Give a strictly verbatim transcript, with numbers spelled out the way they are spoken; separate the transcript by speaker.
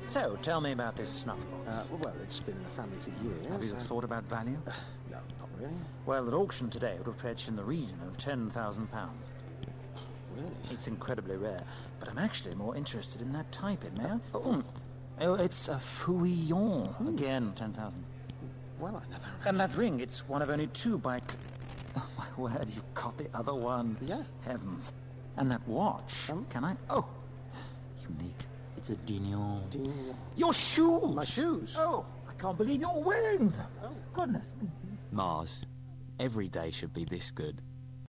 Speaker 1: So, tell me about this snuff box.
Speaker 2: Uh, well, it's been in the family for years.
Speaker 1: Have you
Speaker 2: uh,
Speaker 1: thought about value?
Speaker 2: Uh, no, not really.
Speaker 1: Well, at auction today, it would fetch in the region of ten thousand pounds.
Speaker 2: Really?
Speaker 1: It's incredibly rare, but I'm actually more interested in that type-in, may I?
Speaker 2: Oh.
Speaker 1: Hmm. Oh, it's a Fouillon. Hmm. Again, ten thousand.
Speaker 2: Well, I never...
Speaker 1: And that ring, it's one of only two by... Cl- oh, my word, you've got the other one.
Speaker 2: Yeah.
Speaker 1: Heavens. And that watch,
Speaker 2: Um,
Speaker 1: can I... Oh, unique. It's a Dignon.
Speaker 2: Dignon.
Speaker 1: Your shoes!
Speaker 2: My shoes?
Speaker 1: Oh, I can't believe you're wearing them.
Speaker 2: Oh.
Speaker 1: Goodness me.
Speaker 3: Mars. Every day should be this good.